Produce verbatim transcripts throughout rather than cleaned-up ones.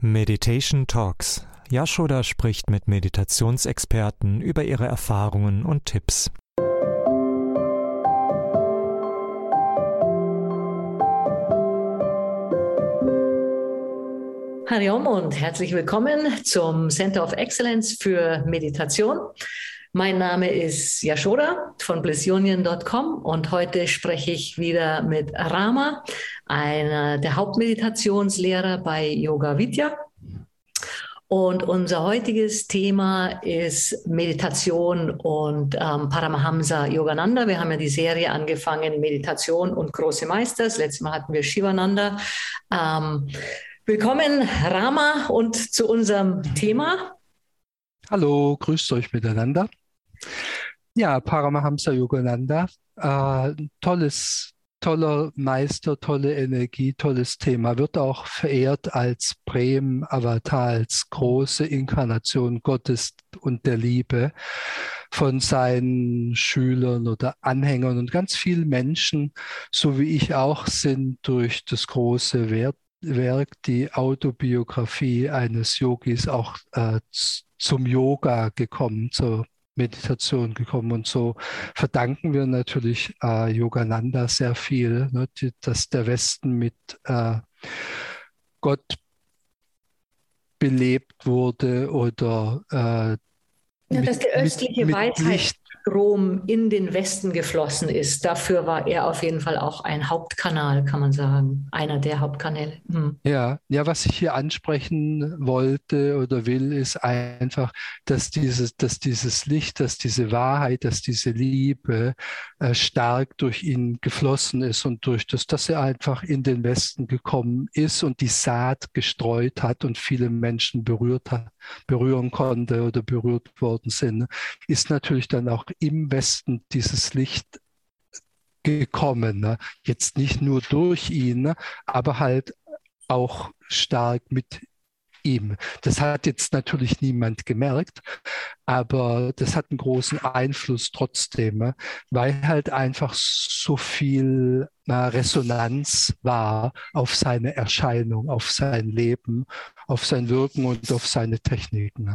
Meditation Talks. Yashoda spricht mit Meditationsexperten über ihre Erfahrungen und Tipps. Hariom und herzlich willkommen zum Center of Excellence für Meditation. Mein Name ist Yashoda von bliss union punkt com und heute spreche ich wieder mit Rama, einer der Hauptmeditationslehrer bei Yoga Vidya. Und unser heutiges Thema ist Meditation und ähm, Paramahamsa Yogananda. Wir haben ja die Serie angefangen, Meditation und große Meister. Das letzte Mal hatten wir Shivananda. Ähm, willkommen, Rama, und zu unserem Thema. Hallo, grüßt euch miteinander. Ja, Paramahamsa Yogananda, äh, tolles, toller Meister, tolle Energie, tolles Thema. Wird auch verehrt als Prem Avatar, als große Inkarnation Gottes und der Liebe von seinen Schülern oder Anhängern. Und ganz viele Menschen, so wie ich auch, sind durch das große Wert Werk, die Autobiografie eines Yogis, auch äh, zum Yoga gekommen, zur Meditation gekommen. Und so verdanken wir natürlich äh, Yogananda sehr viel, ne, die, dass der Westen mit äh, Gott belebt wurde oder äh, ja, mit, dass der östliche mit, mit Weisheitsstrom in den Westen geflossen ist. Dafür war er auf jeden Fall auch ein Hauptkanal, kann man sagen. Einer der Hauptkanäle. Hm. Ja, ja, was ich hier ansprechen wollte oder will, ist einfach, dass dieses, dass dieses Licht, dass diese Wahrheit, dass diese Liebe äh, stark durch ihn geflossen ist und durch das, dass er einfach in den Westen gekommen ist und die Saat gestreut hat und viele Menschen berührt hat, berühren konnte oder berührt worden sind, ist natürlich dann auch im Westen dieses Licht gekommen. Ne? Jetzt nicht nur durch ihn, ne? Aber halt auch stark mit ihm. Das hat jetzt natürlich niemand gemerkt, aber das hat einen großen Einfluss trotzdem, weil halt einfach so viel Resonanz war auf seine Erscheinung, auf sein Leben, auf sein Wirken und auf seine Techniken.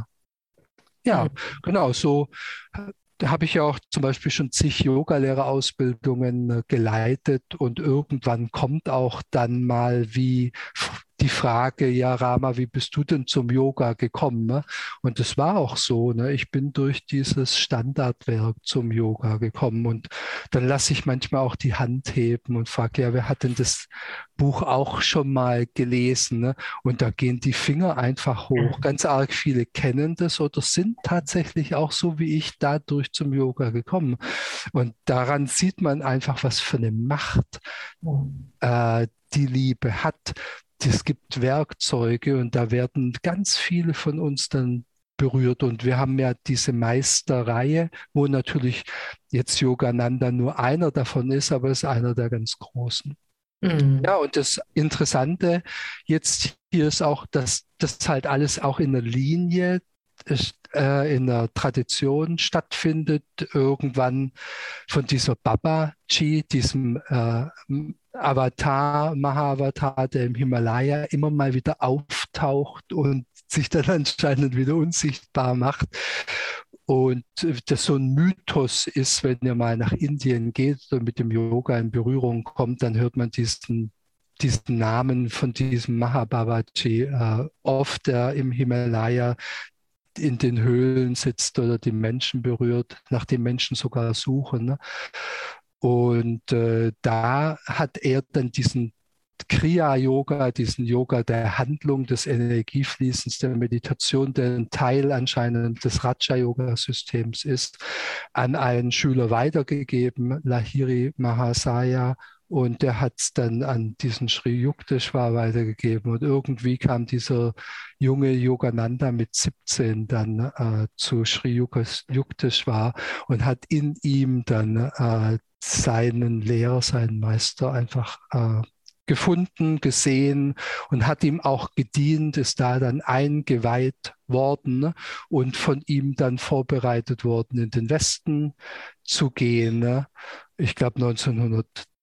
Ja, genau, so da habe ich ja auch zum Beispiel schon zig Yogalehrerausbildungen geleitet und irgendwann kommt auch dann mal wie die Frage, ja Rama, wie bist du denn zum Yoga gekommen? Ne? Und das war auch so, ne? Ich bin durch dieses Standardwerk zum Yoga gekommen und dann lasse ich manchmal auch die Hand heben und frage, ja, wer hat denn das Buch auch schon mal gelesen? Ne? Und da gehen die Finger einfach hoch. Ganz arg viele kennen das oder sind tatsächlich auch so wie ich dadurch zum Yoga gekommen. Und daran sieht man einfach, was für eine Macht äh, die Liebe hat. Es gibt Werkzeuge und da werden ganz viele von uns dann berührt. Und wir haben ja diese Meisterreihe, wo natürlich jetzt Yogananda nur einer davon ist, aber es ist einer der ganz großen. Mhm. Ja, und das Interessante jetzt hier ist auch, dass das halt alles auch in der Linie ist, äh, in der Tradition stattfindet, irgendwann von dieser Babaji, diesem äh, Avatar, Mahavatar, der im Himalaya immer mal wieder auftaucht und sich dann anscheinend wieder unsichtbar macht. Und das so ein Mythos ist, wenn ihr mal nach Indien geht und mit dem Yoga in Berührung kommt, dann hört man diesen, diesen Namen von diesem Mahababaji äh, oft, der im Himalaya in den Höhlen sitzt oder die Menschen berührt, nach dem Menschen sogar suchen. Ne? Und äh, da hat er dann diesen Kriya-Yoga, diesen Yoga der Handlung, des Energiefließens, der Meditation, der ein Teil anscheinend des Raja-Yoga-Systems ist, an einen Schüler weitergegeben, Lahiri Mahasaya. Und der hat es dann an diesen Sri Yukteswar weitergegeben. Und irgendwie kam dieser junge Yogananda mit siebzehn dann äh, zu Sri Yukteswar und hat in ihm dann äh, seinen Lehrer, seinen Meister einfach äh, gefunden, gesehen und hat ihm auch gedient, ist da dann eingeweiht worden und von ihm dann vorbereitet worden, in den Westen zu gehen. Ich glaube neunzehnhundertdreiundachtzig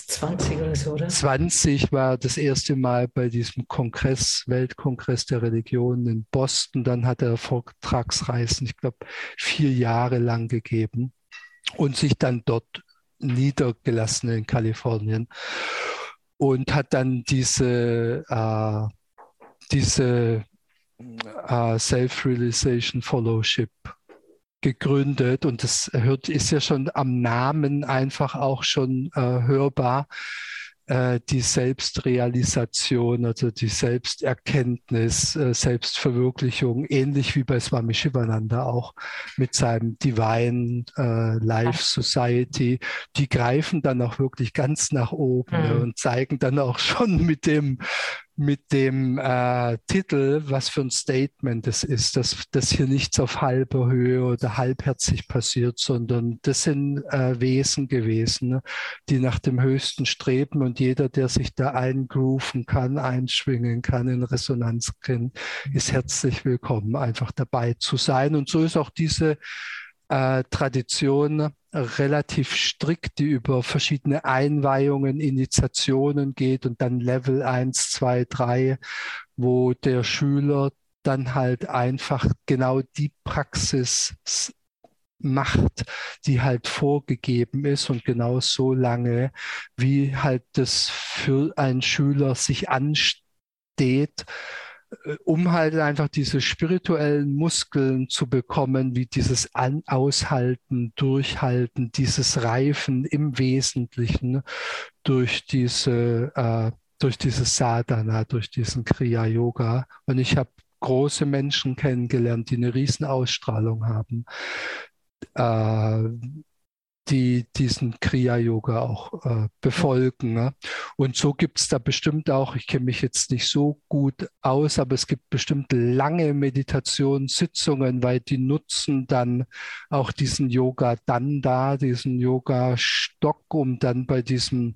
zwanzig oder so, oder? zwanzig war das erste Mal bei diesem Kongress, Weltkongress der Religionen in Boston. Dann hat er Vortragsreisen, ich glaube, vier Jahre lang gegeben und sich dann dort niedergelassen in Kalifornien und hat dann diese, äh, diese äh, Self-Realization Fellowship gegründet, und das hört, ist ja schon am Namen einfach auch schon äh, hörbar, äh, die Selbstrealisation, also die Selbsterkenntnis, äh, Selbstverwirklichung, ähnlich wie bei Swami Shivananda auch mit seinem Divine äh, Life Society. Die greifen dann auch wirklich ganz nach oben, mhm. ne, und zeigen dann auch schon mit dem mit dem äh, Titel, was für ein Statement es ist, dass, dass hier nichts auf halber Höhe oder halbherzig passiert, sondern das sind äh, Wesen gewesen, ne, die nach dem Höchsten streben, und jeder, der sich da eingrooven kann, einschwingen kann, in Resonanz kann, ist herzlich willkommen, einfach dabei zu sein. Und so ist auch diese äh, Tradition relativ strikt, die über verschiedene Einweihungen, Initiationen geht und dann Level eins, zwei, drei, wo der Schüler dann halt einfach genau die Praxis macht, die halt vorgegeben ist, und genau so lange, wie halt das für einen Schüler sich ansteht, um halt einfach diese spirituellen Muskeln zu bekommen, wie dieses An- Aushalten, Durchhalten, dieses Reifen im Wesentlichen durch diese, äh, durch dieses Sadhana, durch diesen Kriya-Yoga. Und ich habe große Menschen kennengelernt, die eine riesen Ausstrahlung haben, äh, die diesen Kriya-Yoga auch äh, befolgen. Ne? Und so gibt es da bestimmt auch, ich kenne mich jetzt nicht so gut aus, aber es gibt bestimmt lange Meditationssitzungen, weil die nutzen dann auch diesen Yoga-Danda, diesen Yoga-Stock, um dann bei diesem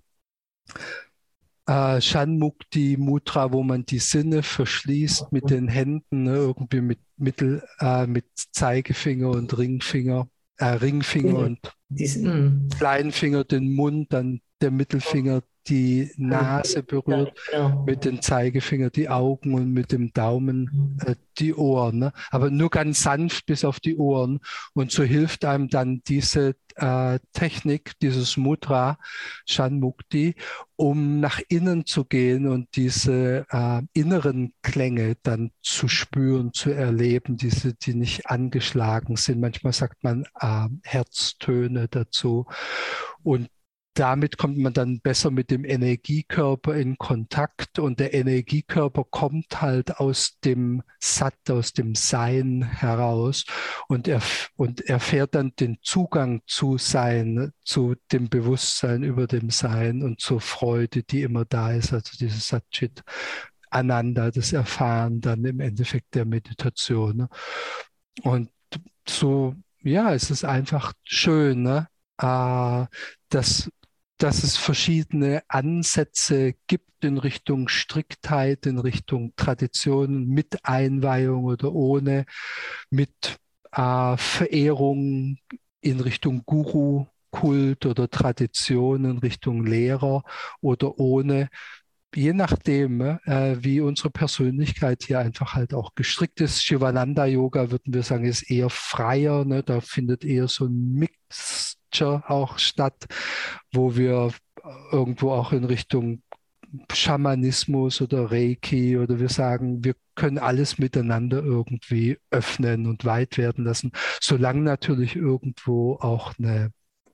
äh, Shanmukti-Mudra, wo man die Sinne verschließt mit den Händen, ne? Irgendwie mit, Mittel, äh, mit Zeigefinger und Ringfinger, äh, Ringfinger und Diesen, kleinen Finger den Mund, dann der Mittelfinger die Nase berührt, ja, genau. mit dem Zeigefinger die Augen und mit dem Daumen äh, die Ohren. Ne? Aber nur ganz sanft bis auf die Ohren. Und so hilft einem dann diese äh, Technik, dieses Mudra, Shanmukti, um nach innen zu gehen und diese äh, inneren Klänge dann zu spüren, zu erleben, diese, die nicht angeschlagen sind. Manchmal sagt man äh, Herztöne dazu. Und damit kommt man dann besser mit dem Energiekörper in Kontakt, und der Energiekörper kommt halt aus dem Sat, aus dem Sein heraus, und er und erfährt dann den Zugang zu Sein, zu dem Bewusstsein über dem Sein und zur Freude, die immer da ist, also dieses Satchit Ananda, das Erfahren dann im Endeffekt der Meditation. Und so, ja, es ist einfach schön, ne? äh, dass dass es verschiedene Ansätze gibt in Richtung Striktheit, in Richtung Traditionen, mit Einweihung oder ohne, mit äh, Verehrung in Richtung Guru, Kult oder Tradition, in Richtung Lehrer oder ohne. Je nachdem, äh, wie unsere Persönlichkeit hier einfach halt auch gestrickt ist. Shivananda-Yoga, würden wir sagen, ist eher freier, ne? Da findet eher so ein Mix auch statt, wo wir irgendwo auch in Richtung Schamanismus oder Reiki, oder wir sagen, wir können alles miteinander irgendwie öffnen und weit werden lassen, solange natürlich irgendwo auch eine,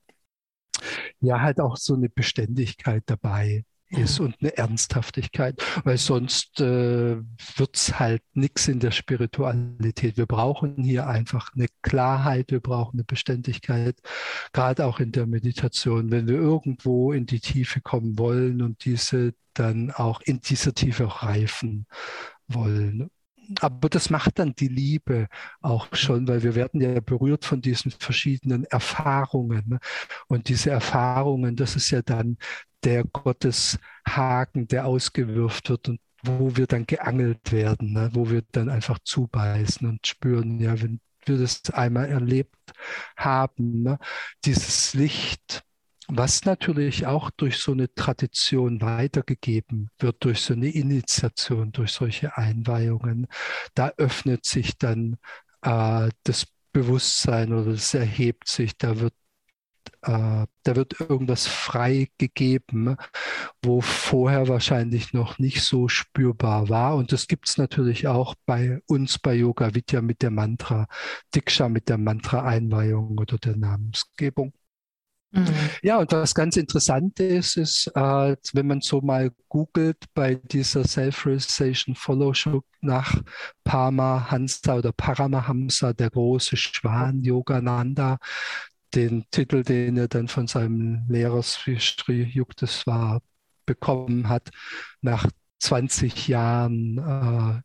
ja, halt auch so eine Beständigkeit dabei ist und eine Ernsthaftigkeit, weil sonst äh, wird es halt nichts in der Spiritualität. Wir brauchen hier einfach eine Klarheit, wir brauchen eine Beständigkeit, gerade auch in der Meditation, wenn wir irgendwo in die Tiefe kommen wollen und diese dann auch in dieser Tiefe auch reifen wollen. Aber das macht dann die Liebe auch schon, weil wir werden ja berührt von diesen verschiedenen Erfahrungen. Und diese Erfahrungen, das ist ja dann der Gotteshaken, der ausgewirft wird und wo wir dann geangelt werden, ne? Wo wir dann einfach zubeißen und spüren, ja, wenn wir das einmal erlebt haben, ne? Dieses Licht was natürlich auch durch so eine Tradition weitergegeben wird, durch so eine Initiation, durch solche Einweihungen. Da öffnet sich dann äh, das Bewusstsein oder es erhebt sich, da wird, äh, da wird irgendwas freigegeben, wo vorher wahrscheinlich noch nicht so spürbar war. Und das gibt es natürlich auch bei uns bei Yoga Vidya mit der Mantra Diksha, mit der Mantra-Einweihung oder der Namensgebung. Mhm. Ja, und was ganz interessant ist, ist, äh, wenn man so mal googelt bei dieser Self-Realization Fellowship nach Paramahansa oder Paramahamsa, der große Schwan Yogananda, den Titel, den er dann von seinem Lehrer Sri Sri Yukteswar bekommen hat, nach zwanzig Jahren äh,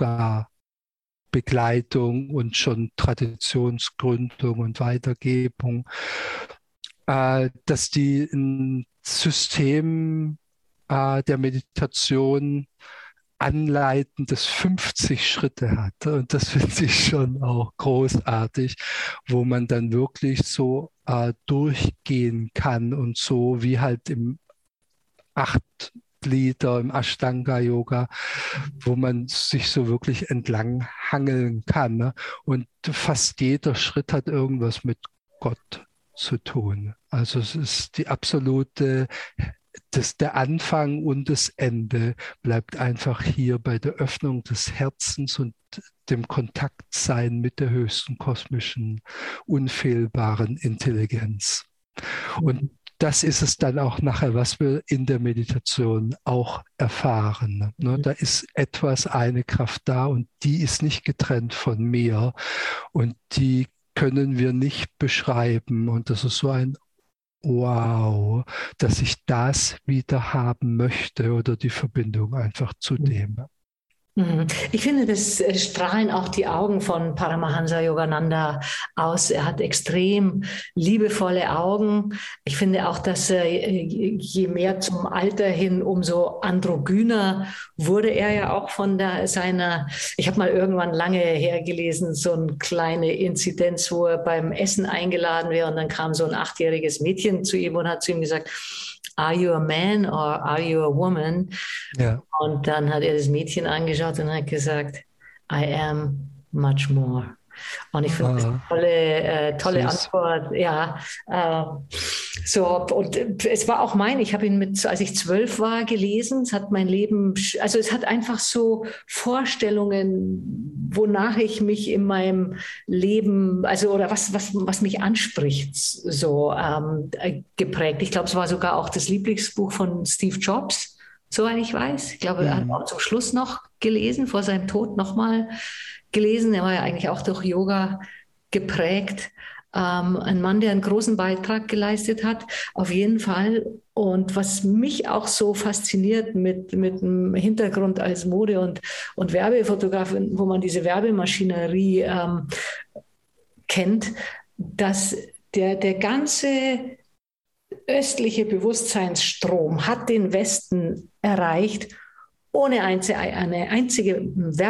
Yoga-Begleitung und schon Traditionsgründung und Weitergebung, äh, dass die ein System äh, der Meditation anleiten, das fünfzig Schritte hat. Und das finde ich schon auch großartig, wo man dann wirklich so äh, durchgehen kann und so wie halt im Achtglieder, im Ashtanga-Yoga, wo man sich so wirklich entlang hangeln kann. Ne? Und fast jeder Schritt hat irgendwas mit Gott zu tun. Also es ist die absolute, das, der Anfang und das Ende bleibt einfach hier bei der Öffnung des Herzens und dem Kontaktsein mit der höchsten kosmischen, unfehlbaren Intelligenz. Und das ist es dann auch nachher, was wir in der Meditation auch erfahren. Ne? Da ist etwas, eine Kraft da und die ist nicht getrennt von mir und die können wir nicht beschreiben. Und das ist so ein Wow, dass ich das wieder haben möchte oder die Verbindung einfach zu dem. Ich finde, das strahlen auch die Augen von Paramahansa Yogananda aus. Er hat extrem liebevolle Augen. Ich finde auch, dass er, je mehr zum Alter hin, umso androgyner wurde er ja auch von der, seiner, ich habe mal irgendwann lange hergelesen, so eine kleine Inzidenz, wo er beim Essen eingeladen wäre und dann kam so ein achtjähriges Mädchen zu ihm und hat zu ihm gesagt, are you a man or are you a woman? Ja. Und dann hat er das Mädchen angeschaut und hat gesagt, I am much more. Und ich finde ah, das eine tolle, äh, tolle Antwort. Ja, äh, so, und es war auch mein, ich habe ihn mit, als ich zwölf war, gelesen. Es hat mein Leben, also es hat einfach so Vorstellungen, wonach ich mich in meinem Leben, also oder was, was, was mich anspricht, so ähm, geprägt. Ich glaube, es war sogar auch das Lieblingsbuch von Steve Jobs, soweit ich weiß. Ich glaube, er hat auch zum Schluss noch gelesen, vor seinem Tod nochmal gelesen. Er war ja eigentlich auch durch Yoga geprägt. Ähm, ein Mann, der einen großen Beitrag geleistet hat, auf jeden Fall. Und was mich auch so fasziniert mit, mit dem Hintergrund als Mode- und, und Werbefotografin, wo man diese Werbemaschinerie ähm, kennt, dass der, der ganze östliche Bewusstseinsstrom hat den Westen erreicht, ohne eine einzige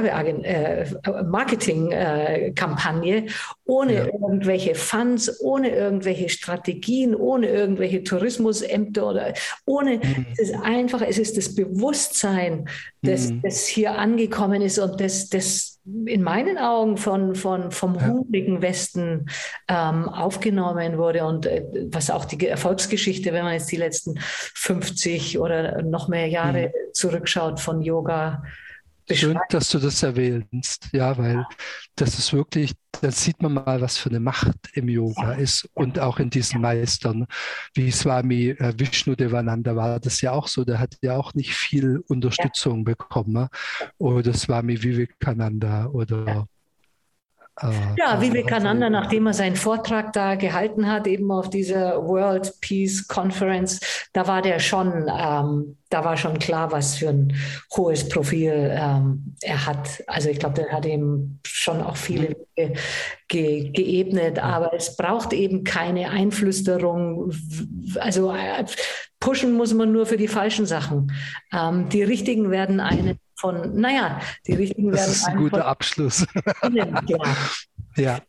Werbe-Marketing-Kampagne, ohne ja. irgendwelche Funds, ohne irgendwelche Strategien, ohne irgendwelche Tourismusämter oder ohne, mhm. es ist einfach, es ist das Bewusstsein, das, mhm. das hier angekommen ist und das, das in meinen Augen von, von, vom ja. hungrigen Westen ähm, aufgenommen wurde und äh, was auch die Erfolgsgeschichte, wenn man jetzt die letzten fünfzig oder noch mehr Jahre mhm. zurückschaut von Yoga. Schön, dass du das erwähnst, ja, weil das ist wirklich, da sieht man mal, was für eine Macht im Yoga ist und auch in diesen Meistern, wie Swami äh, Vishnudevananda war das ja auch so, der hat ja auch nicht viel Unterstützung ja. bekommen, ne? Oder Swami Vivekananda oder ja. Ja, Vivekananda, nachdem er seinen Vortrag da gehalten hat, eben auf dieser World Peace Conference, da war der schon, ähm, da war schon klar, was für ein hohes Profil ähm, er hat. Also ich glaube, der hat ihm schon auch viele ge ge geebnet, aber es braucht eben keine Einflüsterung. Also äh, pushen muss man nur für die falschen Sachen. Ähm, die richtigen werden einen von, naja, die richtigen das werden ist ein guter Abschluss. Ja. ja.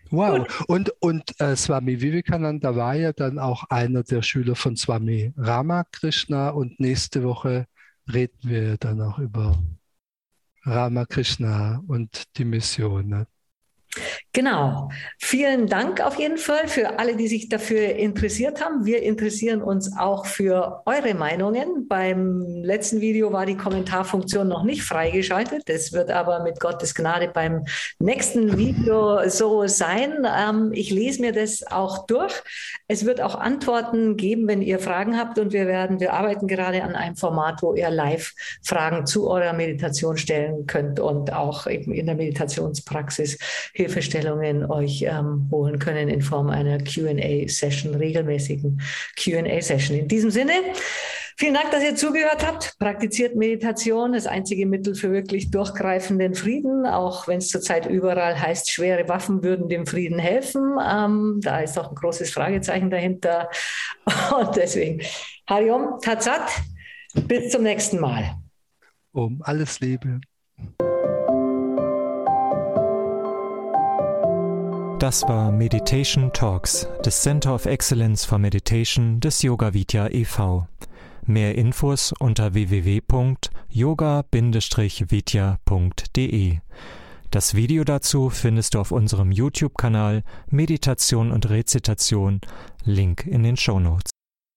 Wow. Und, und äh, Swami Vivekananda war ja dann auch einer der Schüler von Swami Ramakrishna. Und nächste Woche reden wir dann auch über Ramakrishna und die Mission. Ne? Genau. Vielen Dank auf jeden Fall für alle, die sich dafür interessiert haben. Wir interessieren uns auch für eure Meinungen. Beim letzten Video war die Kommentarfunktion noch nicht freigeschaltet. Das wird aber mit Gottes Gnade beim nächsten Video so sein. Ähm, ich lese mir das auch durch. Es wird auch Antworten geben, wenn ihr Fragen habt. Und wir werden, wir arbeiten gerade an einem Format, wo ihr live Fragen zu eurer Meditation stellen könnt und auch eben in der Meditationspraxis Hilfestellungen euch ähm, holen können in Form einer Q and A-Session, regelmäßigen Q and A-Session. In diesem Sinne, vielen Dank, dass ihr zugehört habt. Praktiziert Meditation, das einzige Mittel für wirklich durchgreifenden Frieden, auch wenn es zurzeit überall heißt, schwere Waffen würden dem Frieden helfen. Ähm, da ist auch ein großes Fragezeichen dahinter. Und deswegen, Hariom, Tatsat, bis zum nächsten Mal. Um alles Liebe. Das war Meditation Talks des Center of Excellence for Meditation des Yoga Vidya e V Mehr Infos unter w w w punkt yoga Bindestrich vidya punkt d e. Das Video dazu findest du auf unserem YouTube-Kanal Meditation und Rezitation, Link in den Shownotes.